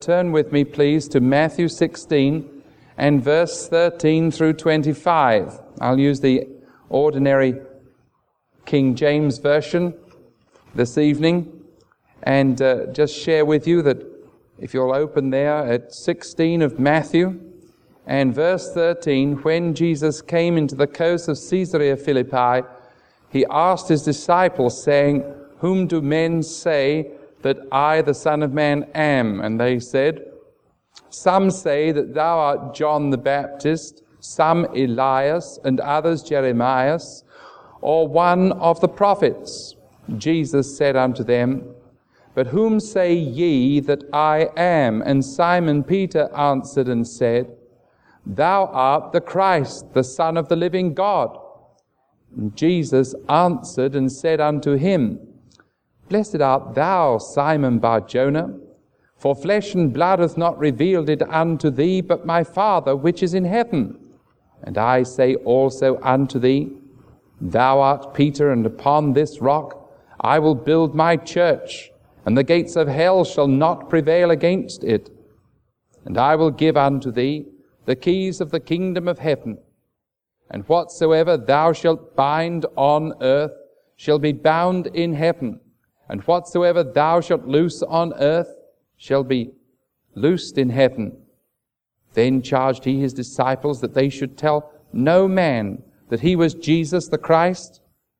Turn with me, please, to Matthew 16 and verse 13 through 25. I'll use the ordinary King James Version this evening and just share with you that if you'll open there at 16 of Matthew and verse 13, when Jesus came into the coast of Caesarea Philippi, he asked his disciples, saying, "Whom do men say that I, the Son of Man, am?" And they said, "Some say that thou art John the Baptist, some Elias, and others Jeremias, or one of the prophets." Jesus said unto them, "But whom say ye that I am?" And Simon Peter answered and said, "Thou art the Christ, the Son of the living God." And Jesus answered and said unto him, "Blessed art thou, Simon Bar-Jonah, for flesh and blood hath not revealed it unto thee, but my Father which is in heaven. And I say also unto thee, Thou art Peter, and upon this rock I will build my church, and the gates of hell shall not prevail against it. And I will give unto thee the keys of the kingdom of heaven. And whatsoever thou shalt bind on earth shall be bound in heaven, and whatsoever thou shalt loose on earth shall be loosed in heaven." Then charged he his disciples that they should tell no man that he was Jesus the Christ.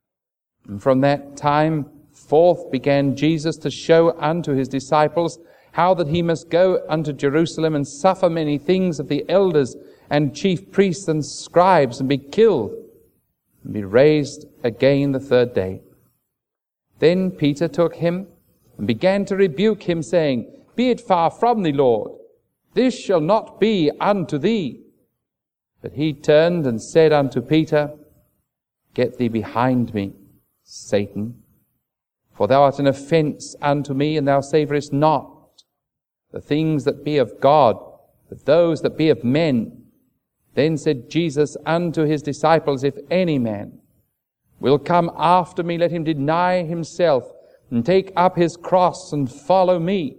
And from that time forth began Jesus to show unto his disciples how that he must go unto Jerusalem and suffer many things of the elders and chief priests and scribes, and be killed, and be raised again the third day. Then Peter took him and began to rebuke him, saying, "Be it far from thee, Lord, this shall not be unto thee." But he turned and said unto Peter, "Get thee behind me, Satan, for thou art an offense unto me, and thou savorest not the things that be of God, but those that be of men." Then said Jesus unto his disciples, "If any man will come after me, let him deny himself, and take up his cross, and follow me.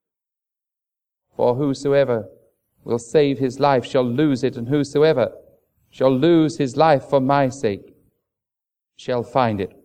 For whosoever will save his life shall lose it, and whosoever shall lose his life for my sake shall find it."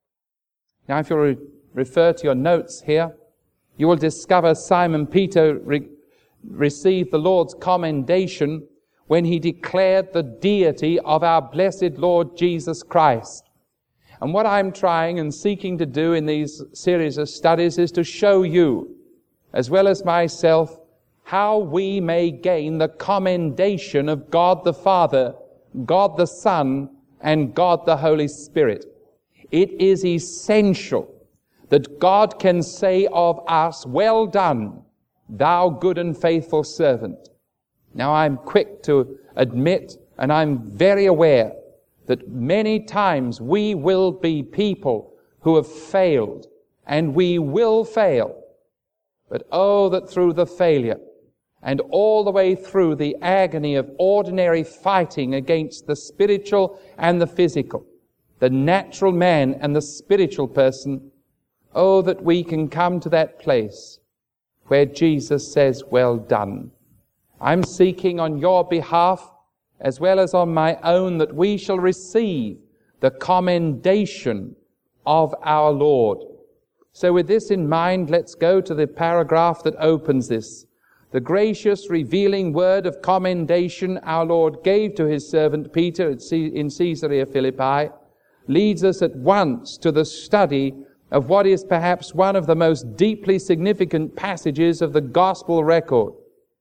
Now, if you refer to your notes here, you will discover Simon Peter received the Lord's commendation when he declared the deity of our blessed Lord Jesus Christ. And what I'm trying and seeking to do in these series of studies is to show you, as well as myself, how we may gain the commendation of God the Father, God the Son, and God the Holy Spirit. It is essential that God can say of us, "Well done, thou good and faithful servant." Now, I'm quick to admit, and I'm very aware, that many times we will be people who have failed, and we will fail. But oh, that through the failure, and all the way through the agony of ordinary fighting against the spiritual and the physical, the natural man and the spiritual person, oh, that we can come to that place where Jesus says, "Well done." I'm seeking on your behalf, as well as on my own, that we shall receive the commendation of our Lord. So with this in mind, let's go to the paragraph that opens this. The gracious, revealing word of commendation our Lord gave to his servant Peter in Caesarea Philippi leads us at once to the study of what is perhaps one of the most deeply significant passages of the gospel record.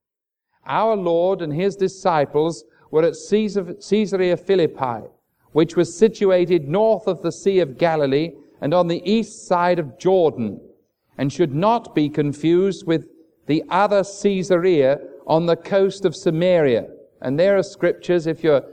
Our Lord and his disciples were at Caesarea Philippi, which was situated north of the Sea of Galilee and on the east side of Jordan, and should not be confused with the other Caesarea on the coast of Samaria. And there are scriptures, if you're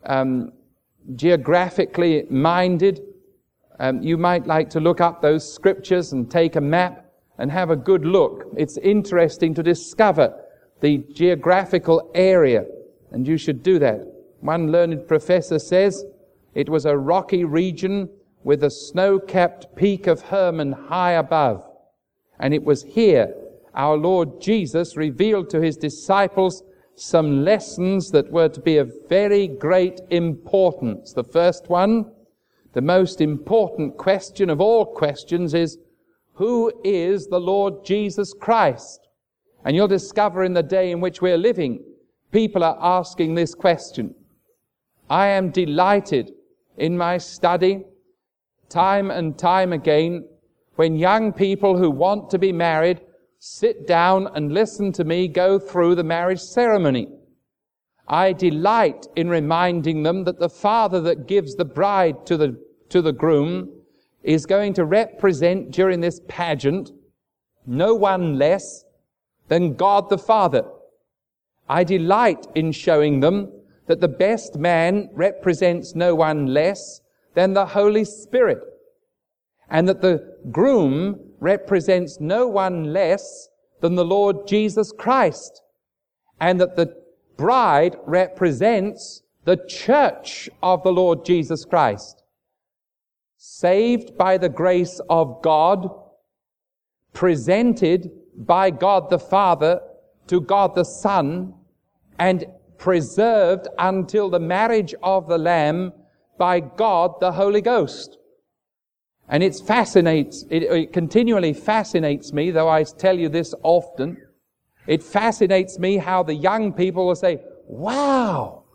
geographically minded, you might like to look up those scriptures and take a map and have a good look. It's interesting to discover the geographical area, and you should do that. One learned professor says it was a rocky region with the snow-capped peak of Hermon high above. And it was here our Lord Jesus revealed to his disciples some lessons that were to be of very great importance. The first one, the most important question of all questions, is, who is the Lord Jesus Christ? And you'll discover in the day in which we're living, people are asking this question. I am delighted in my study, time and time again, when young people who want to be married sit down and listen to me go through the marriage ceremony. I delight in reminding them that the father that gives the bride to the groom is going to represent during this pageant no one less than God the Father. I delight in showing them that the best man represents no one less than the Holy Spirit, and that the groom represents no one less than the Lord Jesus Christ, and that the bride represents the church of the Lord Jesus Christ, saved by the grace of God, presented by God the Father to God the Son, and preserved until the marriage of the Lamb by God the Holy Ghost. And it continually fascinates me, though I tell you this often, it fascinates me how the young people will say, wow!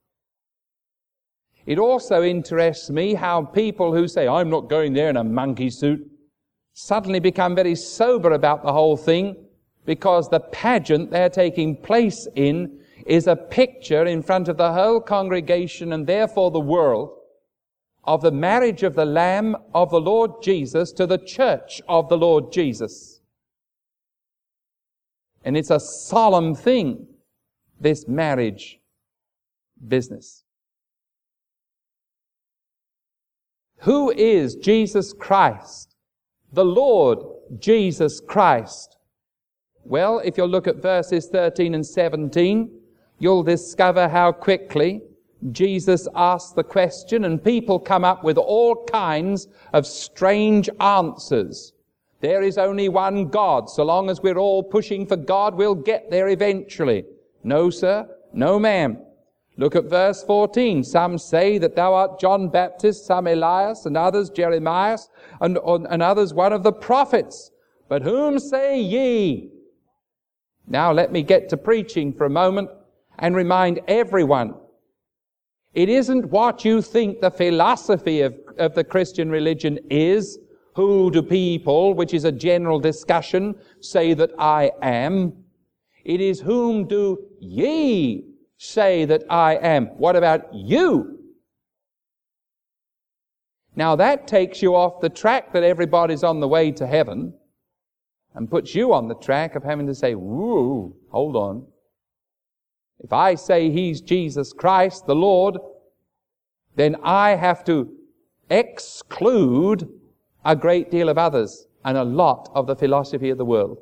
It also interests me how people who say, I'm not going there in a monkey suit, suddenly become very sober about the whole thing, because the pageant they're taking place in is a picture in front of the whole congregation and therefore the world of the marriage of the Lamb of the Lord Jesus to the church of the Lord Jesus. And it's a solemn thing, this marriage business. Who is Jesus Christ? The Lord Jesus Christ. Well, if you'll look at verses 13 and 17, you'll discover how quickly Jesus asked the question, and people come up with all kinds of strange answers. There is only one God. So long as we're all pushing for God, we'll get there eventually. No, sir. No, ma'am. Look at verse 14. Some say that thou art John Baptist, some Elias, and others Jeremiah, and others one of the prophets. But whom say ye? Now let me get to preaching for a moment and remind everyone, it isn't what you think the philosophy of the Christian religion is. Who do people, which is a general discussion, say that I am? It is whom do ye say that I am? What about you? Now that takes you off the track that everybody's on the way to heaven and puts you on the track of having to say, whoa, hold on. If I say he's Jesus Christ, the Lord, then I have to exclude a great deal of others and a lot of the philosophy of the world.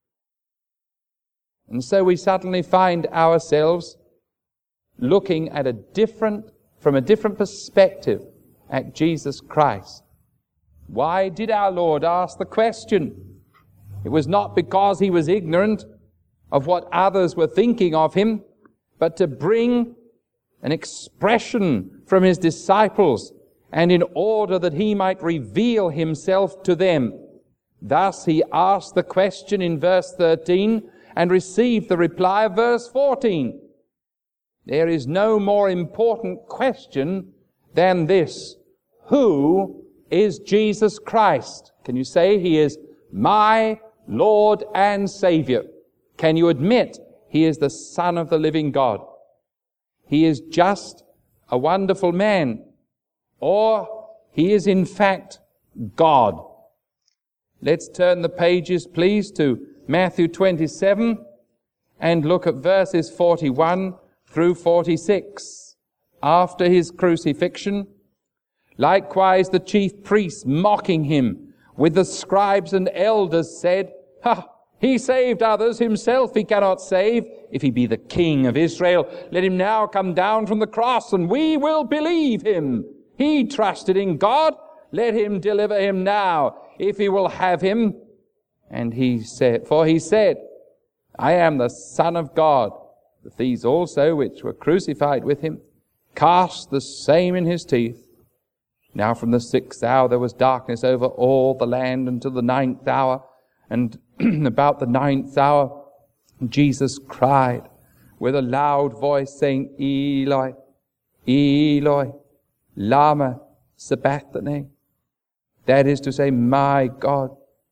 And so we suddenly find ourselves looking at from a different perspective at Jesus Christ. Why did our Lord ask the question? It was not because he was ignorant of what others were thinking of him, but to bring an expression from his disciples, and in order that he might reveal himself to them. Thus he asked the question in verse 13 and received the reply of verse 14. There is no more important question than this: who is Jesus Christ? Can you say he is my Lord and Savior? Can you admit he is the Son of the living God? He is just a wonderful man, or he is in fact God. Let's turn the pages, please, to Matthew 27 and look at verses 41 through 46. After his crucifixion, likewise the chief priests, mocking him with the scribes and elders, said, he saved others, himself he cannot save. If he be the King of Israel, let him now come down from the cross, and we will believe him. He trusted in God, let him deliver him now, if he will have him. And he said, I am the Son of God. The thieves also, which were crucified with him, cast the same in his teeth. Now from the 6th hour there was darkness over all the land until the 9th hour. And about the 9th hour, Jesus cried with a loud voice, saying, Eloi, Eloi, lama sabachthani. That is to say, my God,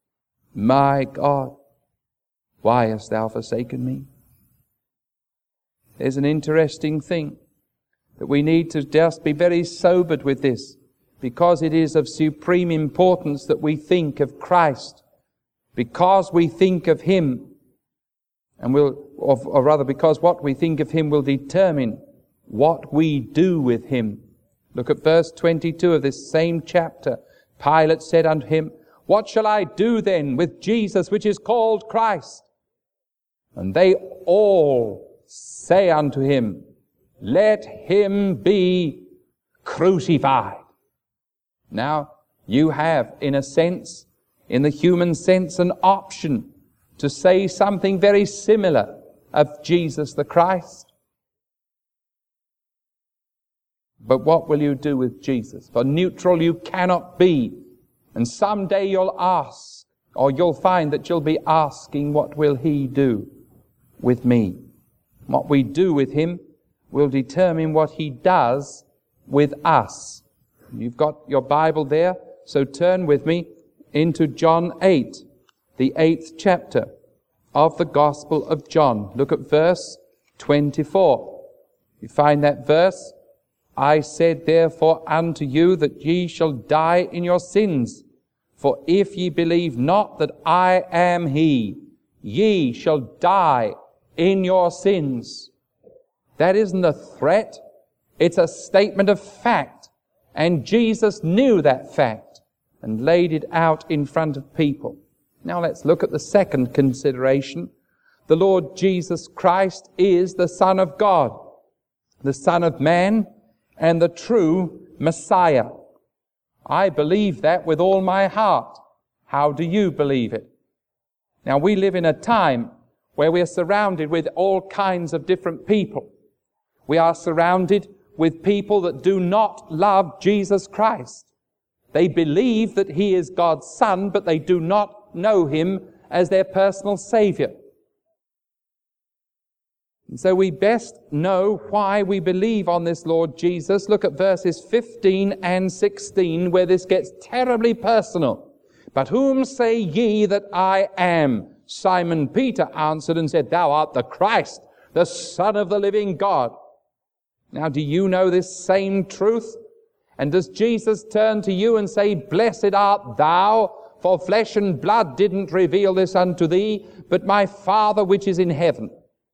why hast thou forsaken me? There's an interesting thing that we need to just be very sobered with this, because it is of supreme importance that we think of Christ, because we think of him, and because what we think of him will determine what we do with him. Look at verse 22 of this same chapter. Pilate said unto him, What shall I do then with Jesus, which is called Christ? And they all say unto him, Let him be crucified. Now, you have, in a sense, in the human sense, an option to say something very similar of Jesus the Christ. But what will you do with Jesus? For neutral you cannot be. And someday you'll ask, or you'll find that you'll be asking, what will he do with me? What we do with him will determine what he does with us. You've got your Bible there, so turn with me into John 8, the 8th chapter of the Gospel of John. Look at verse 24. You find that verse? I said therefore unto you that ye shall die in your sins. For if ye believe not that I am he, ye shall die in your sins. That isn't a threat. It's a statement of fact. And Jesus knew that fact and laid it out in front of people. Now let's look at the second consideration. The Lord Jesus Christ is the Son of God, the Son of Man, and the true Messiah. I believe that with all my heart. How do you believe it? Now, we live in a time where we are surrounded with all kinds of different people. We are surrounded with people that do not love Jesus Christ. They believe that he is God's Son, but they do not know him as their personal Savior. And so we best know why we believe on this Lord Jesus. Look at verses 15 and 16, where this gets terribly personal. But whom say ye that I am? Simon Peter answered and said, Thou art the Christ, the Son of the living God. Now, do you know this same truth? And does Jesus turn to you and say, Blessed art thou, for flesh and blood didn't reveal this unto thee, but my Father which is in heaven?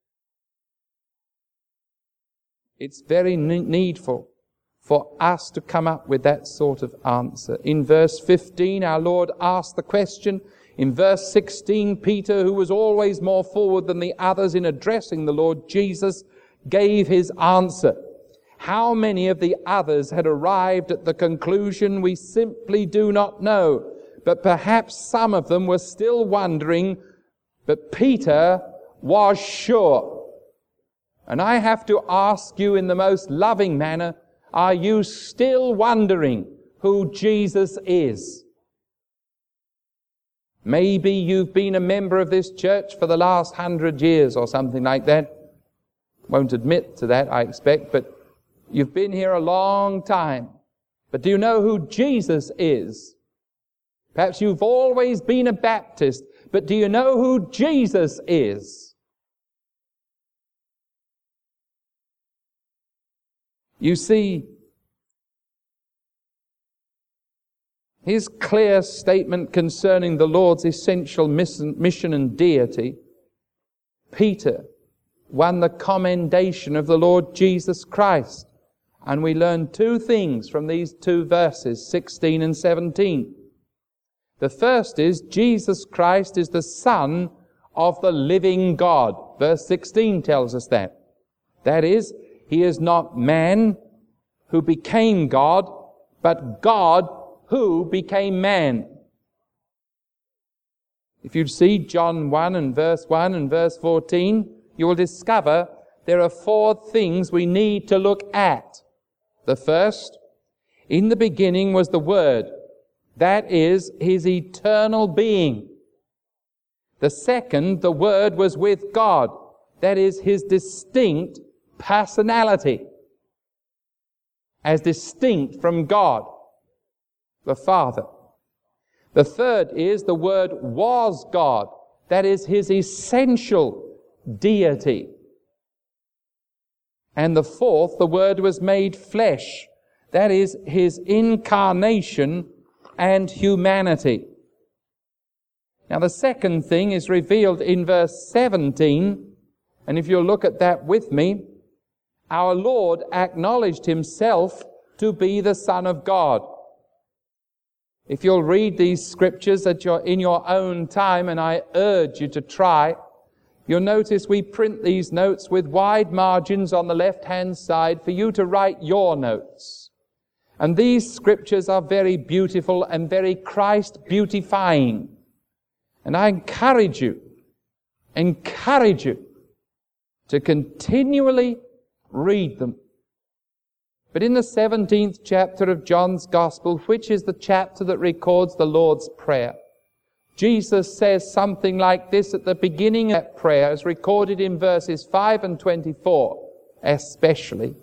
It's very needful for us to come up with that sort of answer. In verse 15, our Lord asked the question. In verse 16, Peter, who was always more forward than the others in addressing the Lord Jesus, gave his answer. How many of the others had arrived at the conclusion we simply do not know, but perhaps some of them were still wondering, but Peter was sure. And I have to ask you in the most loving manner, are you still wondering who Jesus is? Maybe you've been a member of this church for the last 100 years or something like that. Won't admit to that, I expect, but you've been here a long time. But do you know who Jesus is? Perhaps you've always been a Baptist, but do you know who Jesus is? You see, his clear statement concerning the Lord's essential mission and deity, Peter won the commendation of the Lord Jesus Christ. And we learn two things from these two verses, 16 and 17. The first is, Jesus Christ is the Son of the living God. Verse 16 tells us that. That is, he is not man who became God, but God who became man. If you see John 1 and verse 1 and verse 14, you will discover there are 4 things we need to look at. The first, in the beginning was the Word. That is His eternal being. The second, the Word was with God. That is His distinct personality, as distinct from God, the Father. The third is the Word was God. That is His essential deity. And the fourth, the Word was made flesh. That is His incarnation and humanity. Now the second thing is revealed in verse 17, and if you'll look at that with me, our Lord acknowledged Himself to be the Son of God. If you'll read these scriptures in your own time, and I urge you to try, you'll notice we print these notes with wide margins on the left-hand side for you to write your notes. And these scriptures are very beautiful and very Christ-beautifying. And I encourage you to continually read them. But in the 17th chapter of John's Gospel, which is the chapter that records the Lord's Prayer, Jesus says something like this at the beginning of that prayer, as recorded in verses 5 and 24, especially.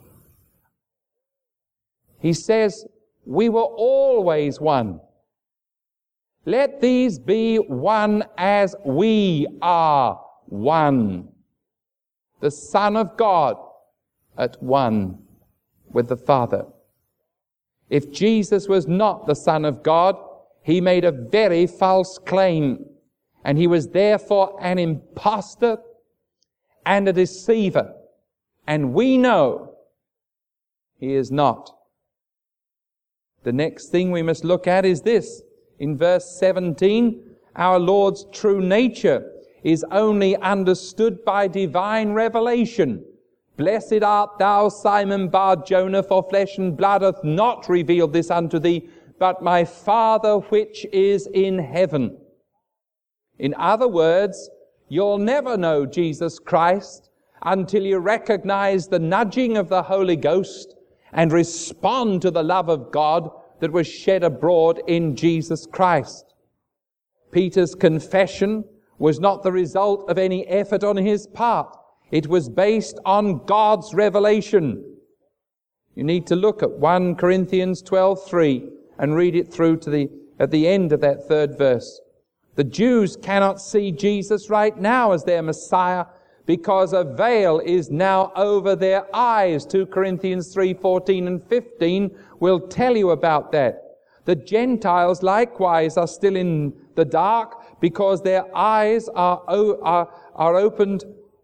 He says, "We were always one. Let these be one as we are one." The Son of God at one with the Father. If Jesus was not the Son of God, He made a very false claim, and He was therefore an impostor and a deceiver. And we know He is not. The next thing we must look at is this. In verse 17, our Lord's true nature is only understood by divine revelation. "Blessed art thou, Simon Bar-Jonah, for flesh and blood hath not revealed this unto thee, but my Father which is in heaven." In other words, you'll never know Jesus Christ until you recognize the nudging of the Holy Ghost and respond to the love of God that was shed abroad in Jesus Christ. Peter's confession was not the result of any effort on his part. It was based on God's revelation. You need to look at 1 Corinthians 12:3 and read it through at the end of that third verse. The Jews cannot see Jesus right now as their Messiah because a veil is now over their eyes. 2 Corinthians 3:14 and 15 will tell you about that. The Gentiles likewise are still in the dark because their eyes are opened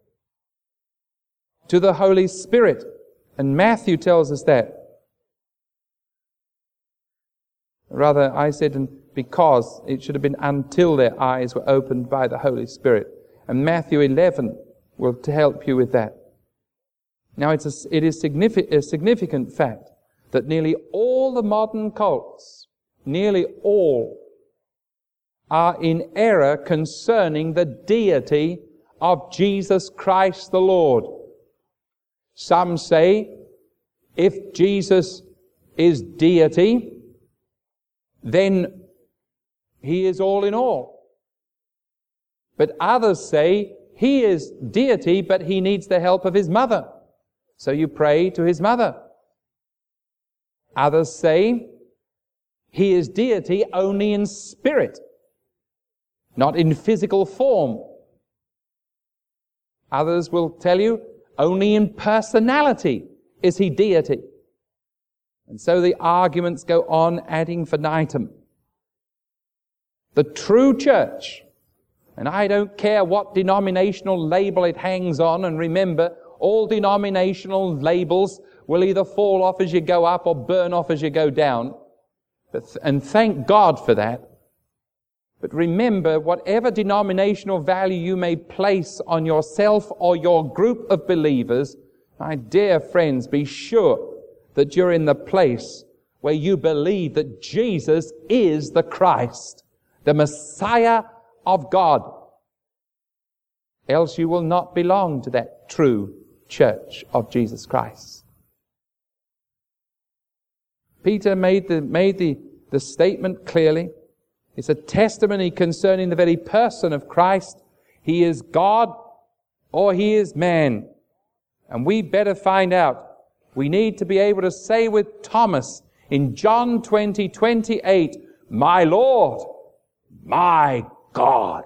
to the Holy Spirit. And Matthew tells us that. Rather, I said because it should have been until their eyes were opened by the Holy Spirit. And Matthew 11 will help you with that. Now, it is a significant fact that nearly all the modern cults, nearly all, are in error concerning the deity of Jesus Christ the Lord. Some say, if Jesus is deity, then He is all in all. But others say, He is deity, but He needs the help of His mother. So you pray to His mother. Others say, He is deity only in spirit, not in physical form. Others will tell you, only in personality is He deity. And so the arguments go on ad infinitum. The true church, and I don't care what denominational label it hangs on, and remember, all denominational labels will either fall off as you go up or burn off as you go down. And thank God for that. But remember, whatever denominational value you may place on yourself or your group of believers, my dear friends, be sure that you're in the place where you believe that Jesus is the Christ, the Messiah of God. Else you will not belong to that true church of Jesus Christ. Peter made the statement clearly. It's a testimony concerning the very person of Christ. He is God or he is man. And we better find out. We need to be able to say with Thomas in John 20:28, "My Lord, my God."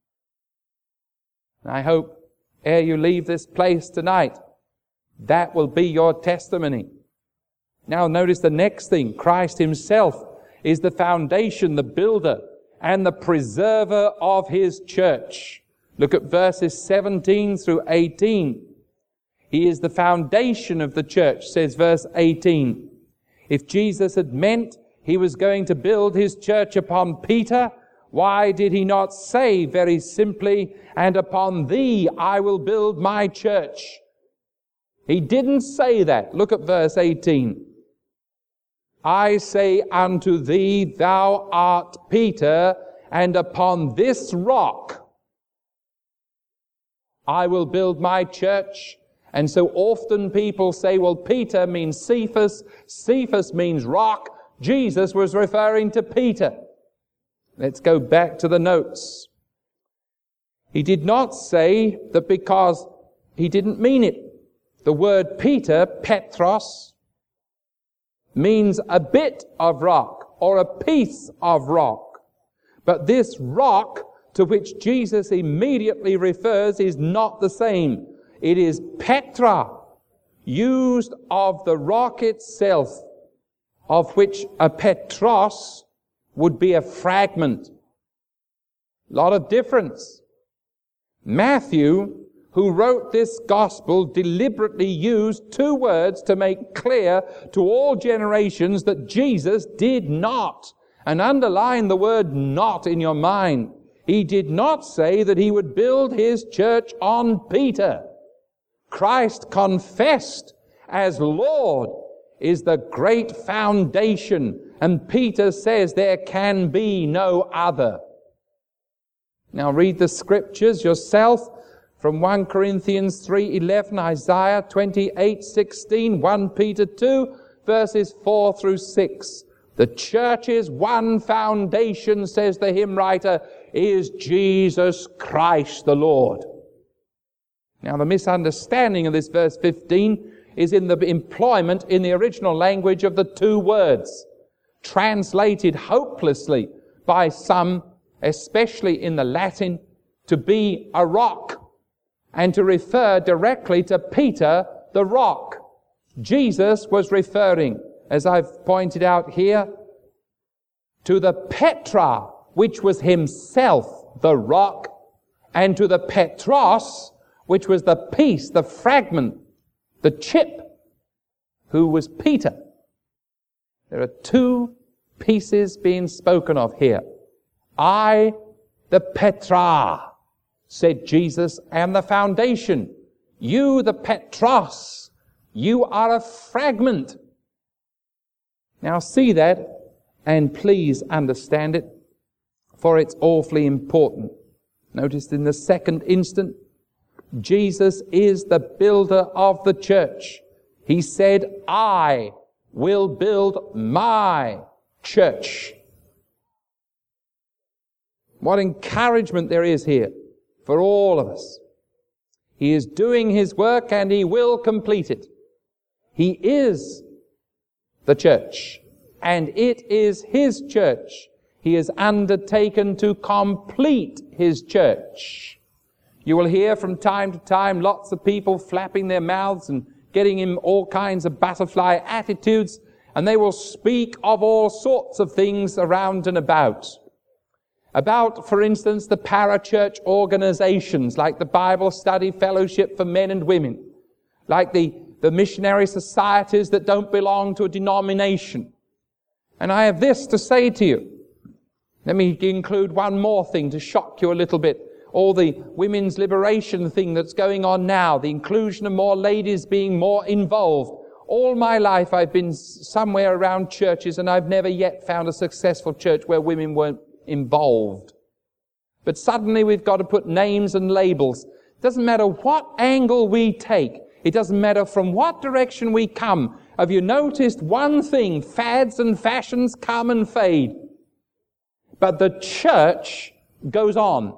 And I hope ere you leave this place tonight, that will be your testimony. Now notice the next thing. Christ himself is the foundation, the builder, and the preserver of his church. Look at verses 17 through 18. He is the foundation of the church, says verse 18. If Jesus had meant he was going to build his church upon Peter, why did he not say very simply, "And upon thee I will build my church"? He didn't say that. Look at verse 18. "I say unto thee, thou art Peter, and upon this rock I will build my church." And so often people say, well, Peter means Cephas, Cephas means rock. Jesus was referring to Peter. Let's go back to the notes. He did not say that because he didn't mean it. The word Peter, Petros, means a bit of rock or a piece of rock. But this rock to which Jesus immediately refers is not the same. It is Petra, used of the rock itself, of which a Petros would be a fragment. Lot of difference. Matthew, who wrote this gospel, deliberately used two words to make clear to all generations that Jesus did not. And underline the word "not" in your mind. He did not say that he would build his church on Peter. Christ confessed as Lord is the great foundation, and Peter says there can be no other. Now read the scriptures yourself from 1 Corinthians 3:11, Isaiah 28:16, 1 Peter 2, verses 4 through 6. The church's one foundation, says the hymn writer, is Jesus Christ the Lord. Now the misunderstanding of this verse 15 is in the employment in the original language of the two words, translated hopelessly by some, especially in the Latin, to be a rock and to refer directly to Peter the rock. Jesus was referring, as I've pointed out here, to the Petra, which was himself the rock, and to the Petros, which was the piece, the fragment, the chip, who was Peter. There are two pieces being spoken of here. I, the Petra, said Jesus, am the foundation. You, the Petros, you are a fragment. Now see that, and please understand it, for it's awfully important. Notice in the second instant, Jesus is the builder of the church. He said, I will build my church. What encouragement there is here for all of us. He is doing his work and he will complete it. He is the church, and it is his church. He has undertaken to complete his church. You will hear from time to time lots of people flapping their mouths and getting in all kinds of butterfly attitudes, and they will speak of all sorts of things around and about. About, for instance, the parachurch organizations like the Bible Study Fellowship for Men and Women, like the missionary societies that don't belong to a denomination. And I have this to say to you. Let me include one more thing to shock you a little bit. All the women's liberation thing that's going on now, the inclusion of more ladies being more involved. All my life I've been somewhere around churches, and I've never yet found a successful church where women weren't involved. But suddenly we've got to put names and labels. It doesn't matter what angle we take. It doesn't matter from what direction we come. Have you noticed one thing? Fads and fashions come and fade. But the church goes on.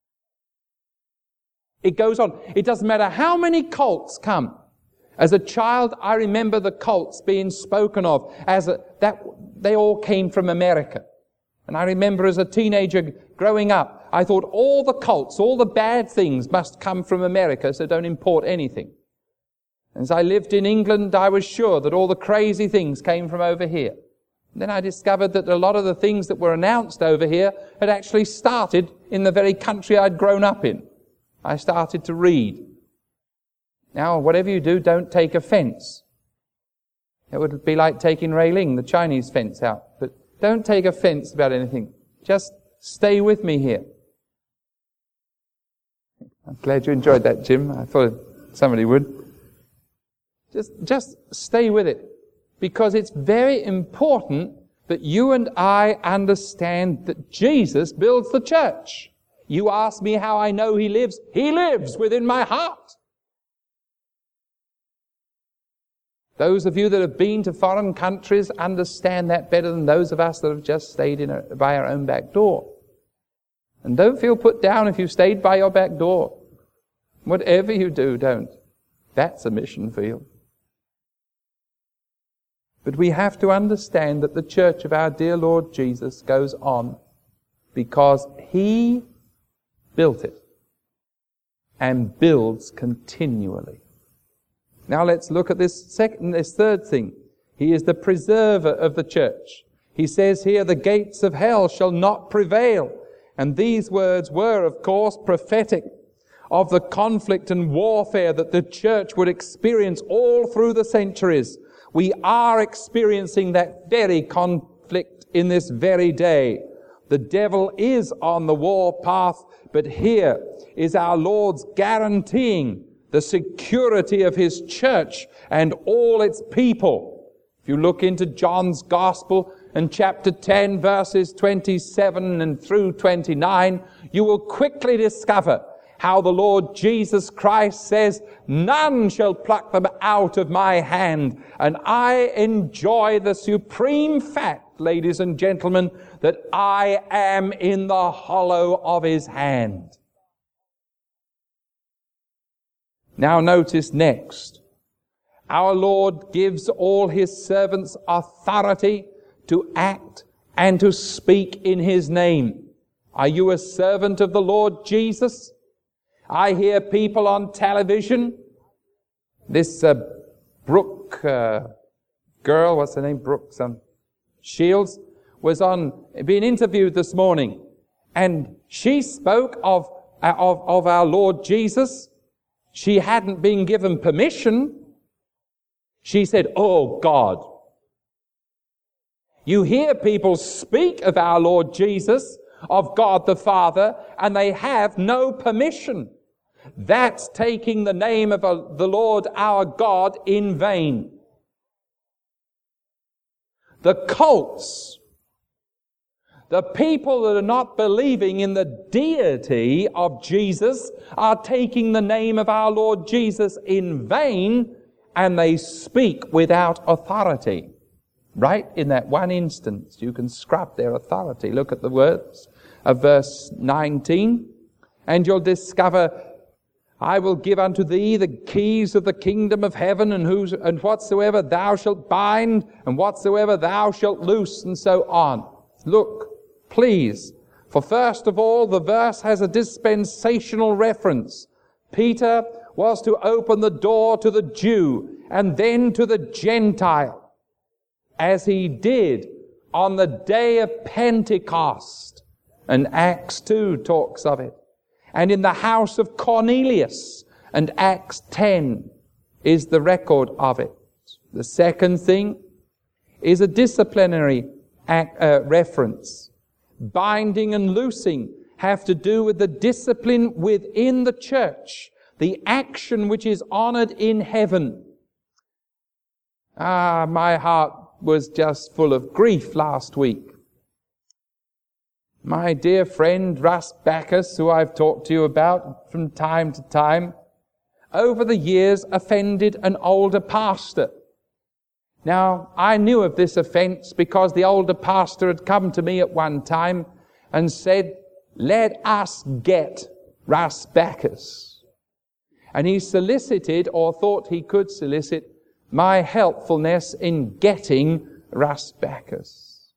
It goes on. It doesn't matter how many cults come. As a child, I remember the cults being spoken of that they all came from America. And I remember as a teenager growing up, I thought all the cults, all the bad things must come from America, so don't import anything. As I lived in England, I was sure that all the crazy things came from over here. And then I discovered that a lot of the things that were announced over here had actually started in the very country I'd grown up in. I started to read. Now, whatever you do, don't take offense. It would be like taking Railing, the Chinese fence, out. But don't take offense about anything. Just stay with me here. I'm glad you enjoyed that, Jim. I thought somebody would. Just stay with it. Because it's very important that you and I understand that Jesus builds the church. You ask me how I know He lives. He lives within my heart. Those of you that have been to foreign countries understand that better than those of us that have just stayed by our own back door. And don't feel put down if you stayed by your back door. Whatever you do, don't. That's a mission field. But we have to understand that the church of our dear Lord Jesus goes on because He built it and builds continually. Now let's look at this third thing. He is the preserver of the church. He says here, the gates of hell shall not prevail. And these words were, of course, prophetic of the conflict and warfare that the church would experience all through the centuries. We are experiencing that very conflict in this very day. The devil is on the war path, but here is our Lord's guaranteeing the security of His church and all its people. If you look into John's Gospel and chapter 10, verses 27 and through 29, you will quickly discover how the Lord Jesus Christ says, none shall pluck them out of my hand. And I enjoy the supreme fact, ladies and gentlemen, that I am in the hollow of His hand. Now notice next, our Lord gives all His servants authority to act and to speak in His name. Are you a servant of the Lord Jesus? I hear people on television. This Brooke girl, what's her name? Brooke Shields, was being interviewed this morning, and she spoke of our Lord Jesus. She hadn't been given permission. She said, "Oh God." You hear people speak of our Lord Jesus, of God the Father, and they have no permission. That's taking the name of the Lord our God in vain. The cults, the people that are not believing in the deity of Jesus, are taking the name of our Lord Jesus in vain, and they speak without authority. Right in that one instance, you can scrub their authority. Look at the words of verse 19, and you'll discover, I will give unto thee the keys of the kingdom of heaven, and whatsoever thou shalt bind, and whatsoever thou shalt loose, and so on. Look, please, for first of all, the verse has a dispensational reference. Peter was to open the door to the Jew and then to the Gentile, as he did on the day of Pentecost. And Acts 2 talks of it. And in the house of Cornelius, and Acts 10 is the record of it. The second thing is a disciplinary reference. Binding and loosing have to do with the discipline within the church, the action which is honored in heaven. My heart was just full of grief last week. My dear friend Russ Backus, who I've talked to you about from time to time, over the years offended an older pastor. Now, I knew of this offence because the older pastor had come to me at one time and said, "Let us get Russ Backus." And he solicited, or thought he could solicit, my helpfulness in getting Russ Backus.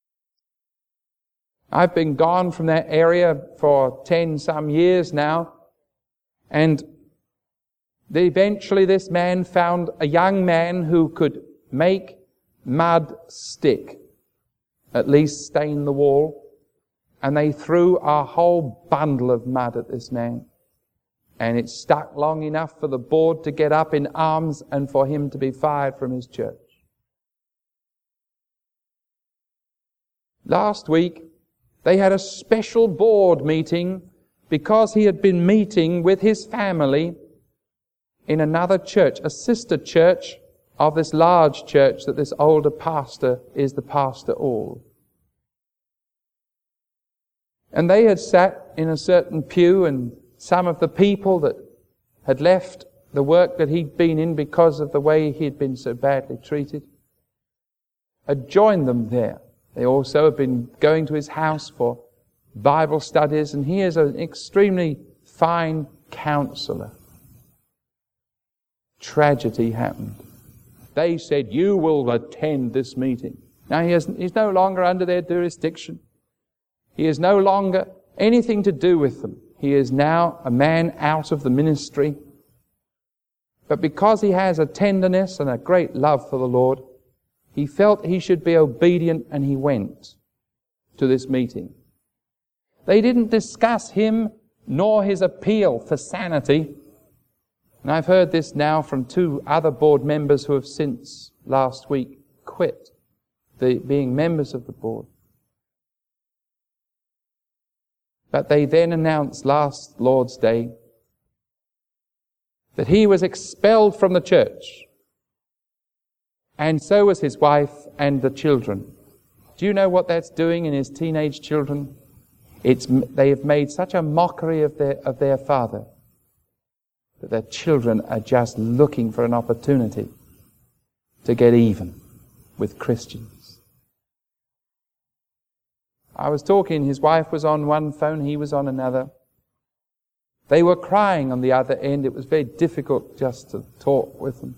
I've been gone from that area for 10 some years now, and eventually this man found a young man who could make mud stick, at least stain the wall, and they threw a whole bundle of mud at this man, and it stuck long enough for the board to get up in arms and for him to be fired from his church. Last week, they had a special board meeting because he had been meeting with his family in another church, a sister church of this large church that this older pastor is the pastor of. And they had sat in a certain pew, and some of the people that had left the work that he'd been in because of the way he'd been so badly treated had joined them there. They also had been going to his house for Bible studies, and he is an extremely fine counselor. Tragedy happened. They said, "You will attend this meeting." Now he's no longer under their jurisdiction. He is no longer anything to do with them. He is now a man out of the ministry. But because he has a tenderness and a great love for the Lord, he felt he should be obedient, and he went to this meeting. They didn't discuss him nor his appeal for sanity. And I've heard this now from 2 other board members who have since last week quit being members of the board. But they then announced last Lord's Day that he was expelled from the church, and so was his wife and the children. Do you know what that's doing in his teenage children? They have made such a mockery of their father that their children are just looking for an opportunity to get even with Christians. I was talking, his wife was on one phone, he was on another. They were crying on the other end. It was very difficult just to talk with them.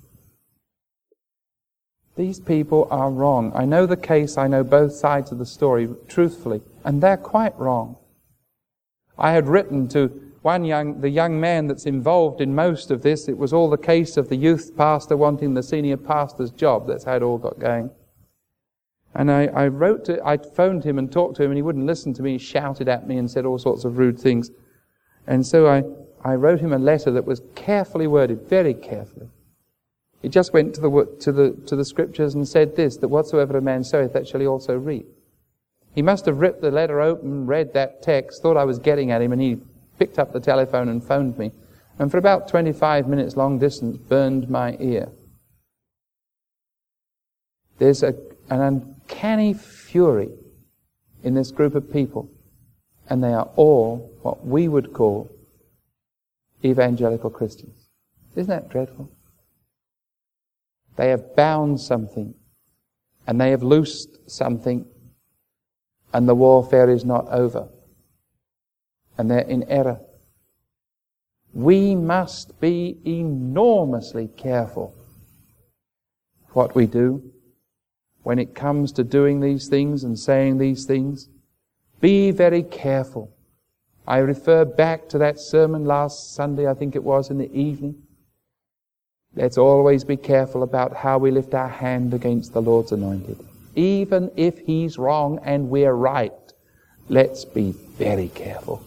These people are wrong. I know the case, I know both sides of the story, truthfully, and they're quite wrong. I had written to the young man that's involved in most of this. It was all the case of the youth pastor wanting the senior pastor's job. That's how it all got going. And I phoned him and talked to him, and he wouldn't listen to me. He shouted at me and said all sorts of rude things. And so I wrote him a letter that was carefully worded, very carefully. He just went to the scriptures and said this, that whatsoever a man soweth, that shall he also reap. He must have ripped the letter open, read that text, thought I was getting at him, and he picked up the telephone and phoned me. And for about 25 minutes, long distance, burned my ear. There's an uncanny fury in this group of people, and they are all what we would call evangelical Christians. Isn't that dreadful? They have bound something, and they have loosed something, and the warfare is not over, and they're in error. We must be enormously careful what we do when it comes to doing these things and saying these things. Be very careful. I refer back to that sermon last Sunday, I think it was, in the evening. Let's always be careful about how we lift our hand against the Lord's anointed. Even if he's wrong and we're right, let's be very careful.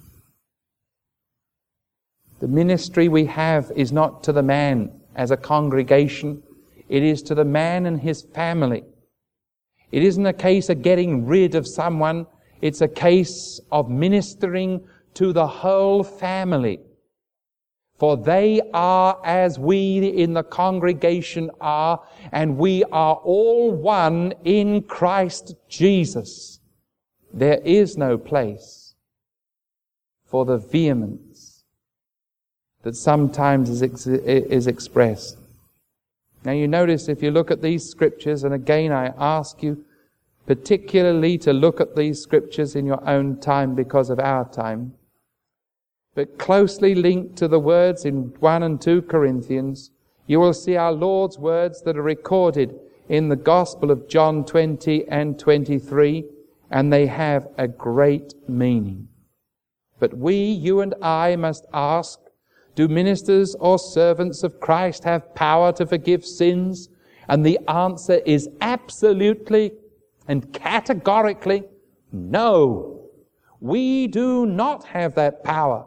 The ministry we have is not to the man as a congregation. It is to the man and his family. It isn't a case of getting rid of someone. It's a case of ministering to the whole family. For they are as we in the congregation are, and we are all one in Christ Jesus. there is no place for the vehemence that sometimes is expressed. Now you notice, if you look at these scriptures, and again I ask you particularly to look at these scriptures in your own time because of our time, but closely linked to the words in 1 and 2 Corinthians, you will see our Lord's words that are recorded in the Gospel of John 20 and 23, and they have a great meaning. But we, you and I, must ask, do ministers or servants of Christ have power to forgive sins? And the answer is absolutely and categorically no. We do not have that power.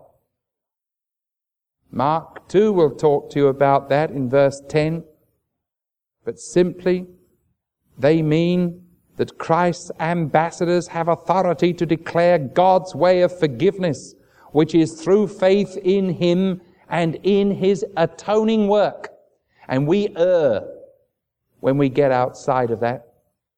Mark 2 will talk to you about that in verse 10. But simply, they mean that Christ's ambassadors have authority to declare God's way of forgiveness, which is through faith in Him and in His atoning work. And we err when we get outside of that.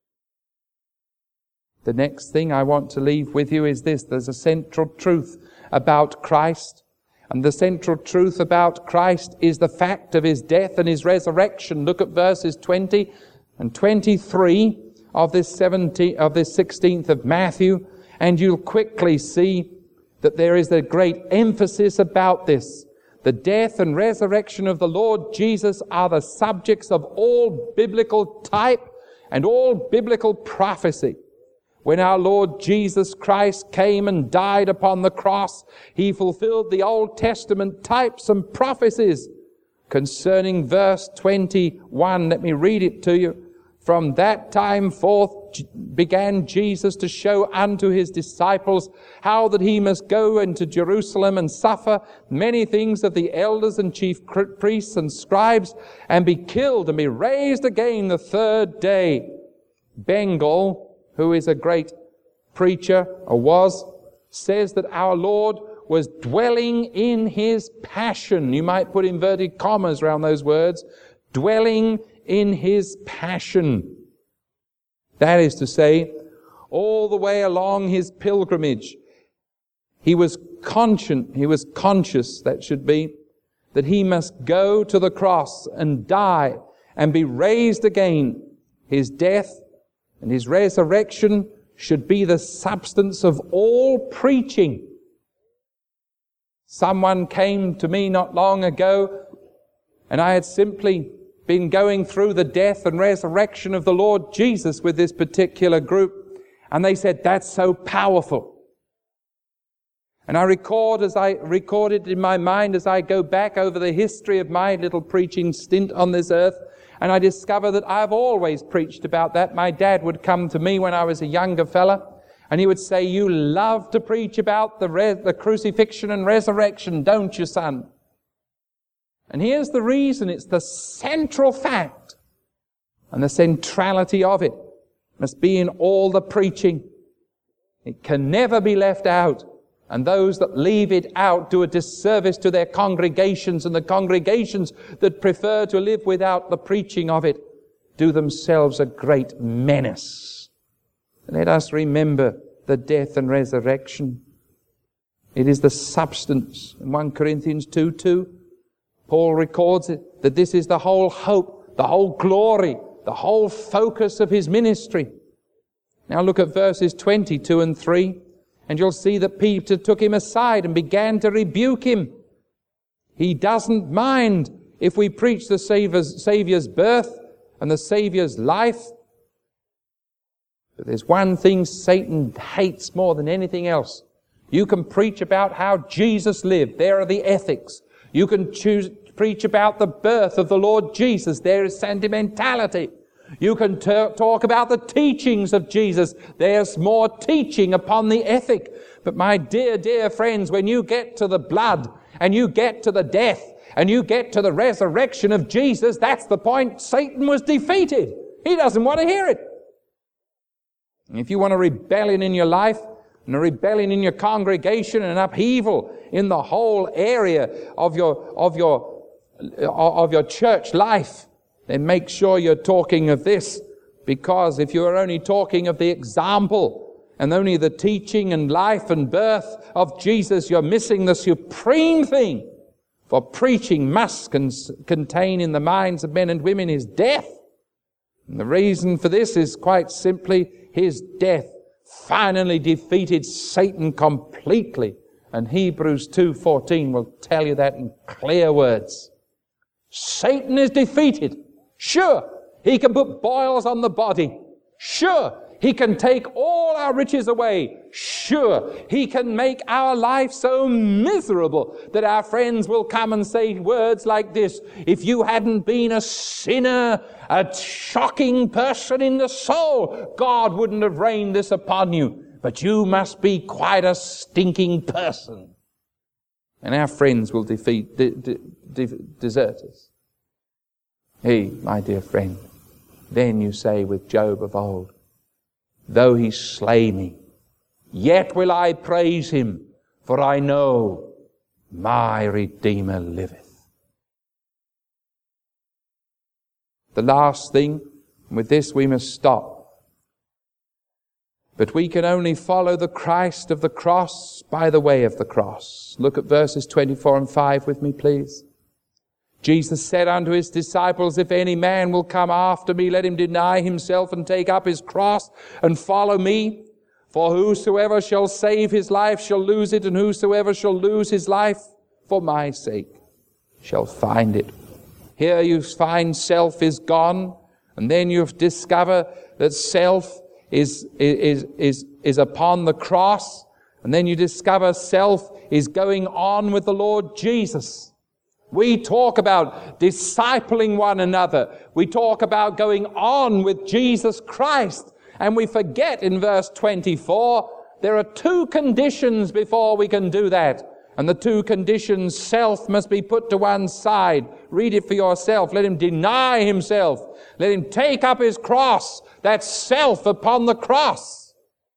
The next thing I want to leave with you is this. There's a central truth about Christ. And the central truth about Christ is the fact of His death and His resurrection. Look at verses 20 and 23 of this 16th of Matthew, and you'll quickly see that there is a great emphasis about this. The death and resurrection of the Lord Jesus are the subjects of all biblical type and all biblical prophecy. When our Lord Jesus Christ came and died upon the cross, He fulfilled the Old Testament types and prophecies concerning verse 21. Let me read it to you. From that time forth began Jesus to show unto His disciples how that He must go into Jerusalem and suffer many things of the elders and chief priests and scribes, and be killed and be raised again the third day. Bengel, who is a great preacher, or was, says that our Lord was dwelling in His passion. You might put inverted commas around those words. Dwelling in His passion. That is to say, all the way along His pilgrimage, He was conscious, that should be, that He must go to the cross and die and be raised again. His death and His resurrection should be the substance of all preaching. Someone came to me not long ago, and I had simply been going through the death and resurrection of the Lord Jesus with this particular group, and they said, that's so powerful. And I recorded in my mind as I go back over the history of my little preaching stint on this earth, and I discover that I've always preached about that. My dad would come to me when I was a younger fella, and he would say, you love to preach about the crucifixion and resurrection, don't you, son? And here's the reason. It's the central fact, and the centrality of it must be in all the preaching. It can never be left out. And those that leave it out do a disservice to their congregations, and the congregations that prefer to live without the preaching of it do themselves a great menace. Let us remember the death and resurrection. It is the substance. In 1 Corinthians 2:2, Paul records it, that this is the whole hope, the whole glory, the whole focus of his ministry. Now look at verses 22 and 3. And you'll see that Peter took him aside and began to rebuke him. He doesn't mind if we preach the Saviour's birth and the Saviour's life. But there's one thing Satan hates more than anything else. You can preach about how Jesus lived. There are the ethics. You can preach about the birth of the Lord Jesus. There is sentimentality. You can talk about the teachings of Jesus. There's more teaching upon the ethic. But my dear, dear friends, when you get to the blood and you get to the death and you get to the resurrection of Jesus, that's the point. Satan was defeated. He doesn't want to hear it. And if you want a rebellion in your life and a rebellion in your congregation and an upheaval in the whole area of your church life, then make sure you're talking of this, because if you are only talking of the example and only the teaching and life and birth of Jesus, you're missing the supreme thing. For preaching must contain in the minds of men and women his death. And the reason for this is quite simply his death finally defeated Satan completely. And Hebrews 2:14 will tell you that in clear words. Satan is defeated. Sure, he can put boils on the body. Sure, he can take all our riches away. Sure, he can make our life so miserable that our friends will come and say words like this: if you hadn't been a sinner, a shocking person in the soul, God wouldn't have rained this upon you. But you must be quite a stinking person. And our friends will desert us. Hey, my dear friend, then you say with Job of old, though he slay me, yet will I praise him, for I know my Redeemer liveth. The last thing, and with this we must stop, but we can only follow the Christ of the cross by the way of the cross. Look at verses 24 and 5 with me, please. Jesus said unto his disciples, if any man will come after me, let him deny himself and take up his cross and follow me. For whosoever shall save his life shall lose it, and whosoever shall lose his life for my sake shall find it. Here you find self is gone, and then you discover that self is upon the cross, and then you discover self is going on with the Lord Jesus. We talk about discipling one another. We talk about going on with Jesus Christ. And we forget in verse 24, there are two conditions before we can do that. And the two conditions, self must be put to one side. Read it for yourself. Let him deny himself. Let him take up his cross. That's self upon the cross.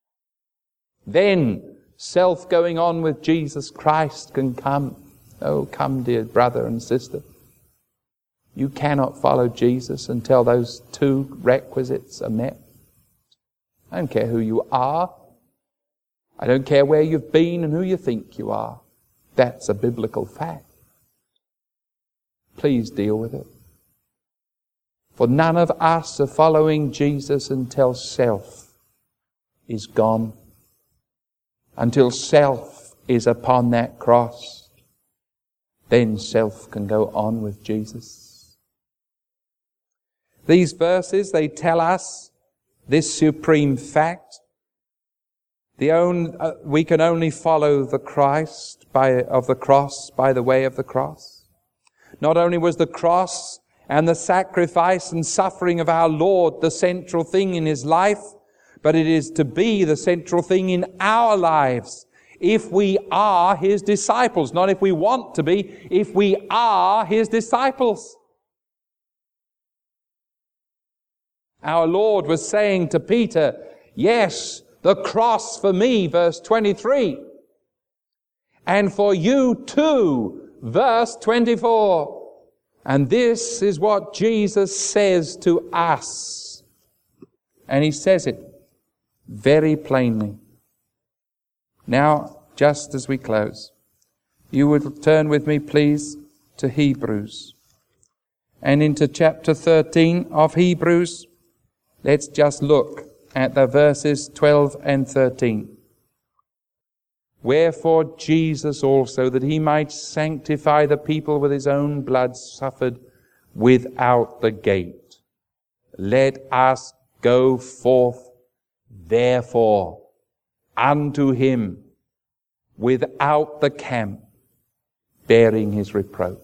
Then self going on with Jesus Christ can come. Oh, come, dear brother and sister. You cannot follow Jesus until those two requisites are met. I don't care who you are. I don't care where you've been and who you think you are. That's a biblical fact. Please deal with it. For none of us are following Jesus until self is gone. Until self is upon that cross. Then self can go on with Jesus. These verses, they tell us this supreme fact. We can only follow the Christ of the cross by the way of the cross. Not only was the cross and the sacrifice and suffering of our Lord the central thing in his life, but it is to be the central thing in our lives. If we are his disciples, not if we want to be, if we are his disciples. Our Lord was saying to Peter, yes, the cross for me, verse 23. And for you too, verse 24. And this is what Jesus says to us. And he says it very plainly. Now, just as we close, you would turn with me, please, to Hebrews. And into chapter 13 of Hebrews, let's just look at the verses 12 and 13. Wherefore Jesus also, that he might sanctify the people with his own blood, suffered without the gate. Let us go forth, therefore, unto him without the camp, bearing his reproach.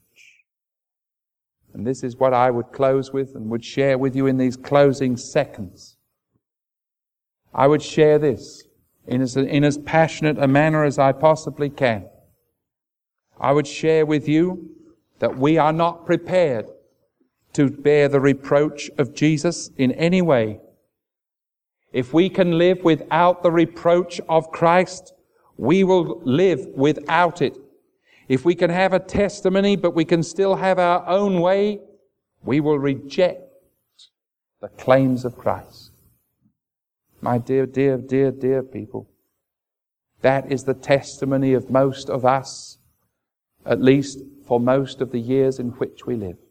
And this is what I would close with and would share with you in these closing seconds. I would share this in as passionate a manner as I possibly can. I would share with you that we are not prepared to bear the reproach of Jesus in any way. If we can live without the reproach of Christ, we will live without it. If we can have a testimony, but we can still have our own way, we will reject the claims of Christ. My dear, dear, dear, dear people, that is the testimony of most of us, at least for most of the years in which we live.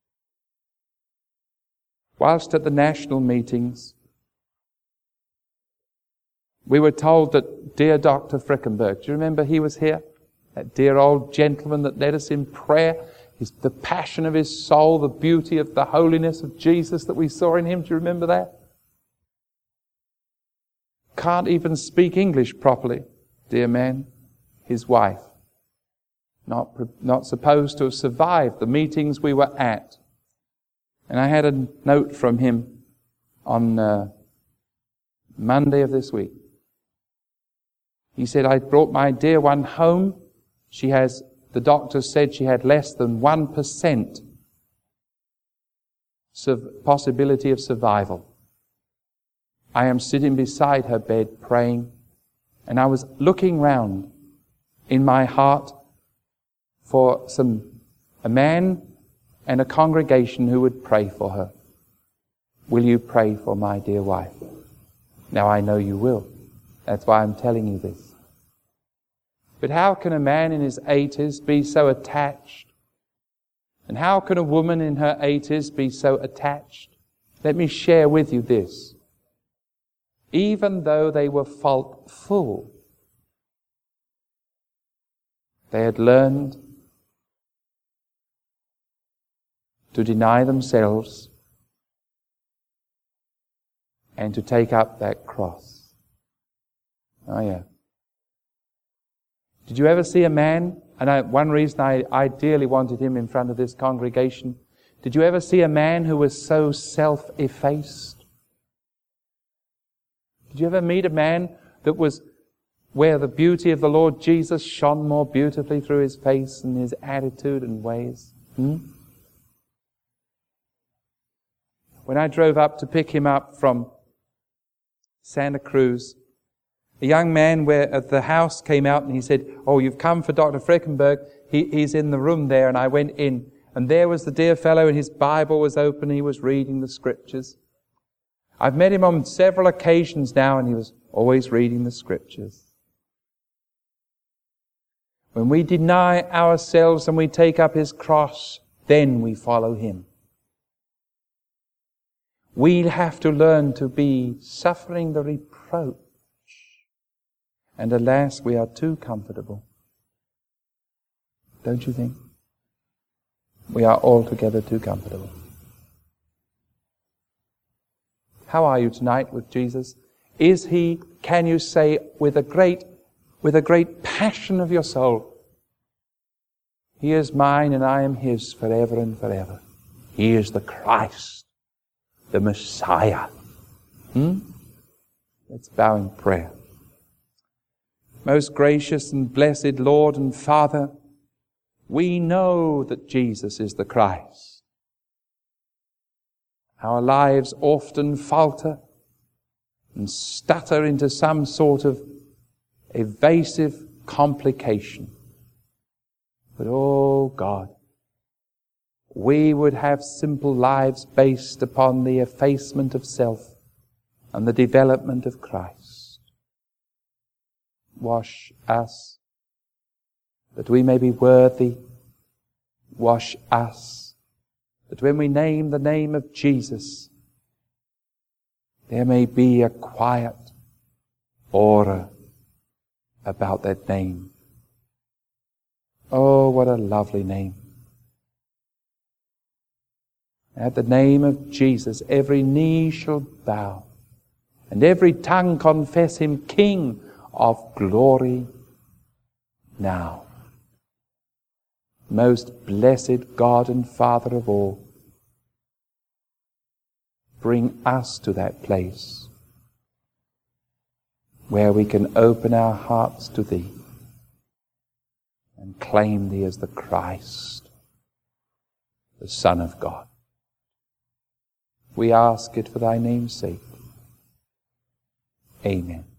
Whilst at the national meetings, we were told that dear Dr. Frickenberg, do you remember he was here? That dear old gentleman that led us in prayer, the passion of his soul, the beauty of the holiness of Jesus that we saw in him. Do you remember that? Can't even speak English properly, dear man. His wife, not supposed to have survived the meetings we were at. And I had a note from him on Monday of this week. He said, I brought my dear one home. The doctor said she had less than 1% possibility of survival. I am sitting beside her bed praying, and I was looking round in my heart for a man and a congregation who would pray for her. Will you pray for my dear wife? Now I know you will. That's why I'm telling you this. But how can a man in his 80s be so attached? And how can a woman in her 80s be so attached? Let me share with you this. Even though they were faultful, they had learned to deny themselves and to take up that cross. Oh yeah. Did you ever see a man, and one reason I ideally wanted him in front of this congregation, did you ever see a man who was so self-effaced? Did you ever meet a man that was where the beauty of the Lord Jesus shone more beautifully through his face and his attitude and ways? When I drove up to pick him up from Santa Cruz, a young man at the house came out and he said, oh, you've come for Dr. Frickenberg. He's in the room there. And I went in, and there was the dear fellow, and his Bible was open. He was reading the Scriptures. I've met him on several occasions now, and he was always reading the Scriptures. When we deny ourselves and we take up his cross, then we follow him. We have to learn to be suffering the reproach. And alas, we are too comfortable. Don't you think? We are altogether too comfortable. How are you tonight with Jesus? Is he, can you say, with a great passion of your soul, he is mine and I am his forever and forever. He is the Christ, the Messiah. Let's bow in prayer. Most gracious and blessed Lord and Father, we know that Jesus is the Christ. Our lives often falter and stutter into some sort of evasive complication. But oh God, we would have simple lives based upon the effacement of self and the development of Christ. Wash us, that we may be worthy. Wash us, that when we name the name of Jesus, there may be a quiet aura about that name. Oh, what a lovely name. At the name of Jesus, every knee shall bow, and every tongue confess him King of glory now. Most blessed God and Father of all, bring us to that place where we can open our hearts to thee and claim thee as the Christ, the Son of God. We ask it for thy name's sake. Amen.